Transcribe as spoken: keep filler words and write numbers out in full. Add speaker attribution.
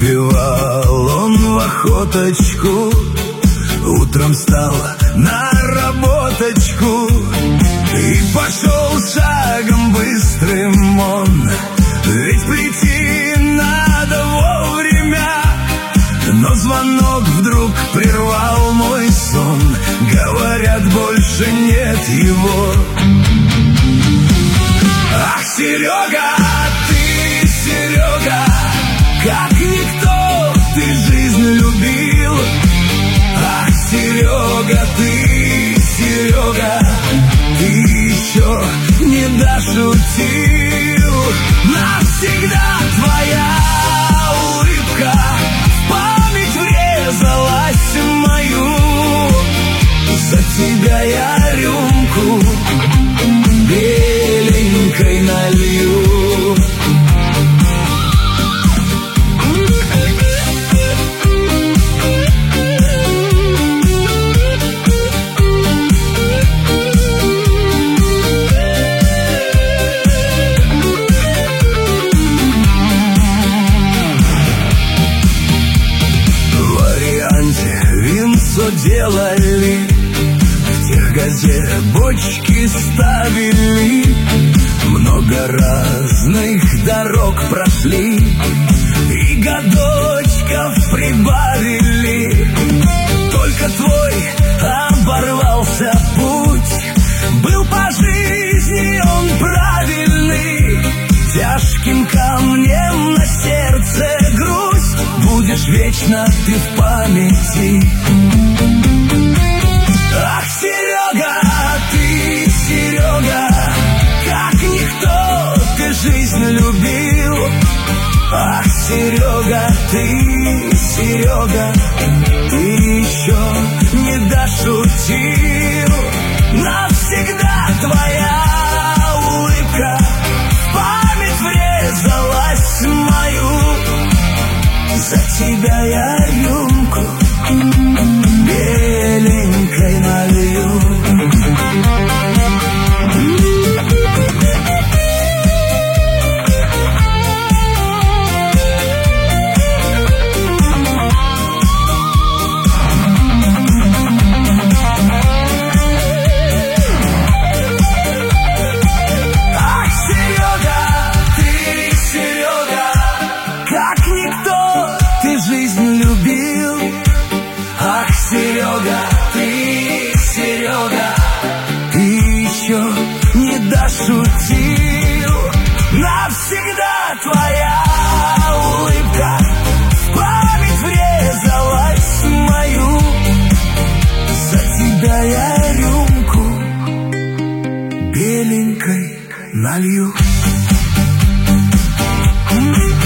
Speaker 1: выпивал он в охоточку, утром встал на работочку и пошел шагом быстрым он. Ведь прийти надо вовремя, но звонок вдруг прервал мой сон. Говорят, больше нет его. Ах, Серега, ты, Серега, как никто ты жизнь любил. Ах, Серега, ты, Серега, ты еще не дошутил. Навсегда твоя улыбка в память врезалась в мою. За тебя я рюмку беленькой налью. Делали, в тех газет бочки ставили, много разных дорог прошли и годочков прибавили. Только твой оборвался путь, был по жизни он правильный. Тяжким камнем на сердце грусть, будешь вечно ты в памяти. Ах, Серега, ты, Серега, как никто ты жизнь любил. Ах, Серега, ты, Серега, ты еще не дошутил. Навсегда твоя улыбка в память врезалась в мою. За тебя я рюмку беленькой налью. Ах, Серега, ты, Серега, как никто ты жизнь любил. Ах, Серега, ты, Серега, ты еще не дошутил. Навсегда твоя улыбка в память врезалась в мою. За тебя я рюмку беленькой налью.